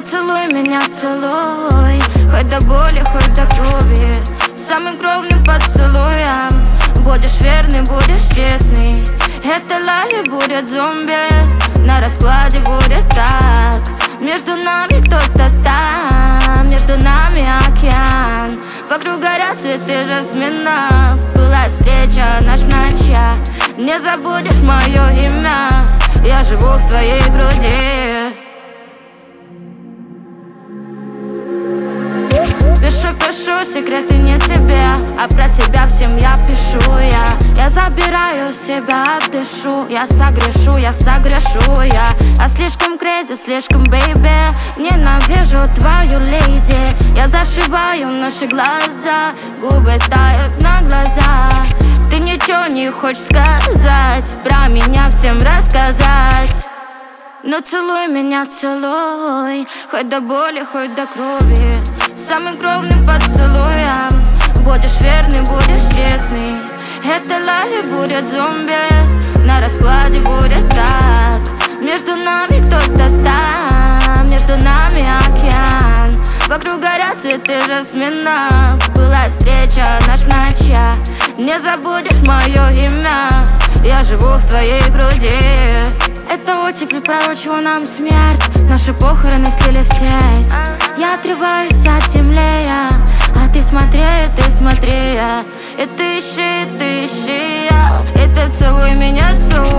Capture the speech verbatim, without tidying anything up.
целуй меня, целуй, хоть до боли, хоть до крови. Самым кровным поцелуем будешь верный, будешь честный. Это лали будет зомби, на раскладе будет так. Между нами кто-то там, между нами океан. Вокруг горят цветы жасмина. Была встреча наш в ночах. Не забудешь мое имя, я живу в твоей груди. Пишу, пишу, секреты не тебе, а про тебя всем я пишу я. Я забираю себя, дышу, я согрешу, я согрешу я. А слишком крейзи, слишком бейби, ненавижу твою леди. Я зашиваю наши глаза, губы тают на глаза. Ты ничего не хочешь сказать, про меня всем рассказать. Но целуй меня, целуй, хоть до боли, хоть до крови. Самым кровным поцелуем будешь верный, будешь честный. Это лали будет зомби, на раскладе будет так. Между нами кто-то там, между нами океан. Вокруг горят цветы жасмина. Была встреча наш в ночах. Не забудешь мое имя, я живу в твоей груди. Это оттепель пророчила нам смерть. Наши похороны слили в сеть. Я отрываюсь от земли, а ты смотри, ты смотри. И ты ищи, ты ищи, и ты целуй меня, целуй.